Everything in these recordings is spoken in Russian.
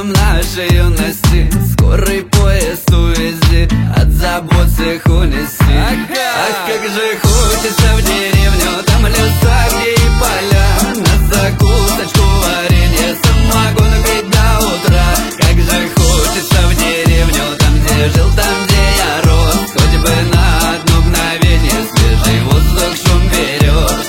летом нашей юности. Скорый поезд увези, от забот всех унести. Ах, как же хочется в деревню, там леса, где и поля, на закусочку варенье, самогон пить до утра. Как же хочется в деревню, там где жил, там где я рос, хоть бы на одно мгновение свежий воздух шум берет.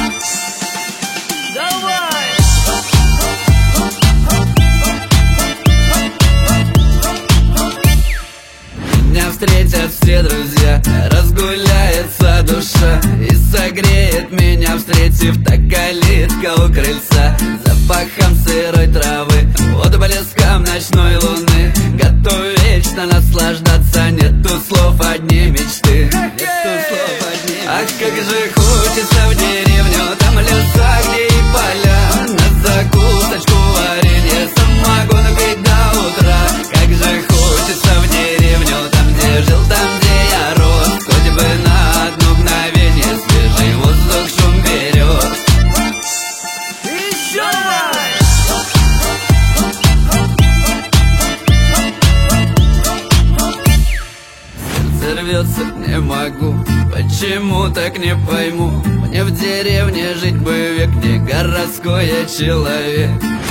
Меня встретят все друзья, разгуляется душа, и согреет меня, встретив, та калитка у крыльца. Запахом сырой травы, отблеском ночной луны, готов вечно наслаждаться. Нету слов, одни мечты. Ах, как же хочется в деревню, там леса, где и поля, на закусочку варенье, самогон пить до утра. Как же хочется в деревню, там где жил, там где я рос, хоть бы на одно мгновение свежий воздух шум берет. Еще раз! Сердце рвется, не могу, почему так не пойму. Мне в деревне жить бы век, не городской я человек.